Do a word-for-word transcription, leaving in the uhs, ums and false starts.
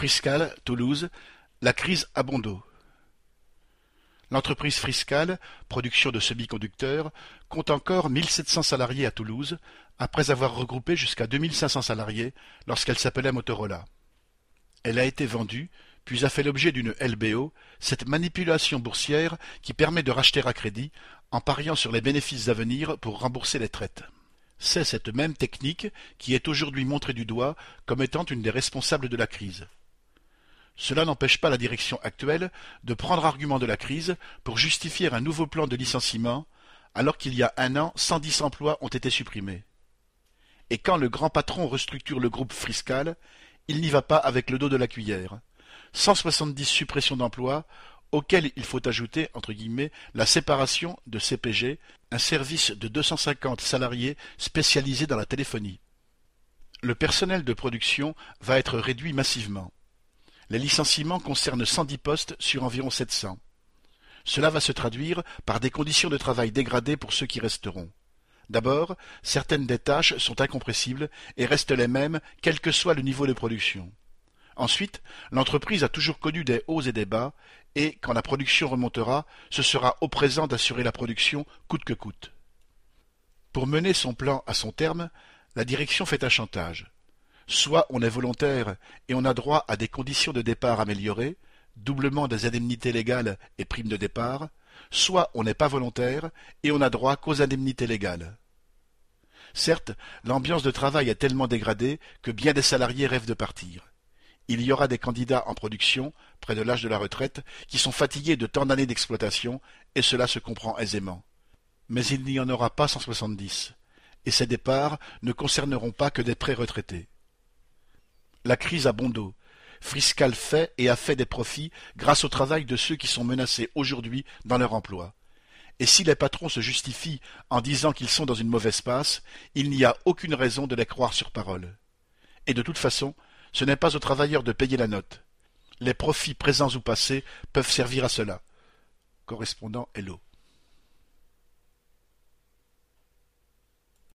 Friscal, Toulouse, la crise à bon dos. L'entreprise Friscal, production de semi-conducteurs, compte encore mille sept cents salariés à Toulouse, après avoir regroupé jusqu'à deux mille cinq cents salariés lorsqu'elle s'appelait Motorola. Elle a été vendue, puis a fait l'objet d'une L B O, cette manipulation boursière qui permet de racheter à crédit en pariant sur les bénéfices à venir pour rembourser les traites. C'est cette même technique qui est aujourd'hui montrée du doigt comme étant une des responsables de la crise. Cela n'empêche pas la direction actuelle de prendre argument de la crise pour justifier un nouveau plan de licenciement, alors qu'il y a un an, cent dix emplois ont été supprimés. Et quand le grand patron restructure le groupe Friscal, il n'y va pas avec le dos de la cuillère. cent soixante-dix suppressions d'emplois, auxquelles il faut ajouter, entre guillemets, la séparation de C P G, un service de deux cent cinquante salariés spécialisés dans la téléphonie. Le personnel de production va être réduit massivement. Les licenciements concernent cent dix postes sur environ sept cents. Cela va se traduire par des conditions de travail dégradées pour ceux qui resteront. D'abord, certaines des tâches sont incompressibles et restent les mêmes quel que soit le niveau de production. Ensuite, l'entreprise a toujours connu des hauts et des bas, et, quand la production remontera, ce sera au présent d'assurer la production coûte que coûte. Pour mener son plan à son terme, la direction fait un chantage. Soit on est volontaire et on a droit à des conditions de départ améliorées, doublement des indemnités légales et primes de départ, soit on n'est pas volontaire et on n'a droit qu'aux indemnités légales. Certes, l'ambiance de travail est tellement dégradée que bien des salariés rêvent de partir. Il y aura des candidats en production, près de l'âge de la retraite, qui sont fatigués de tant d'années d'exploitation, et cela se comprend aisément. Mais il n'y en aura pas cent soixante-dix, et ces départs ne concerneront pas que des pré-retraités. La crise a bon dos. Friscal fait et a fait des profits grâce au travail de ceux qui sont menacés aujourd'hui dans leur emploi. Et si les patrons se justifient en disant qu'ils sont dans une mauvaise passe, il n'y a aucune raison de les croire sur parole. Et de toute façon, ce n'est pas aux travailleurs de payer la note. Les profits présents ou passés peuvent servir à cela. Correspondant Hello.